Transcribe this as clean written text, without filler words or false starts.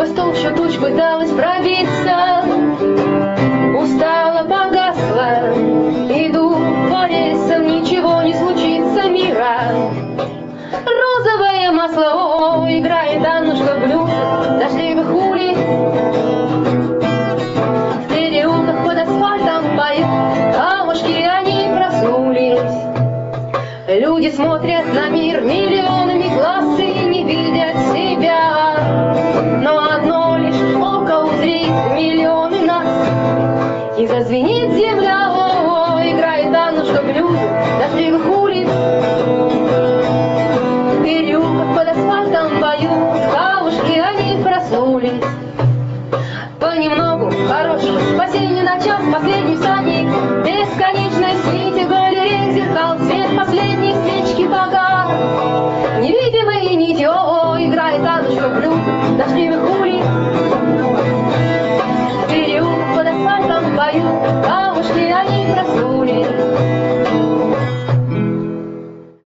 Сквозь толщу туч пыталась пробиться, устала, погасла. Иду по рельсам, ничего не случится, мира. Розовое масло играет Аннушка блюз дождливых улиц. В переулках под асфальтом поют камушки, они проснулись. Люди смотрят на мир миллионами глаз и не видят себя. Но одно лишь око узрит миллионы нас. И зазвенит земля, играет Аннушка блюз дождливых улиц. В переулках под асфальтом поют камушки, они проснулись. Понемногу хорошего спасения на час, последний всадник бесконечной свете галерей зеркал, свет последней свечки погас. Невидимые нитью играет Аннушка блюз дождливых улиц. В переулках под асфальтом поют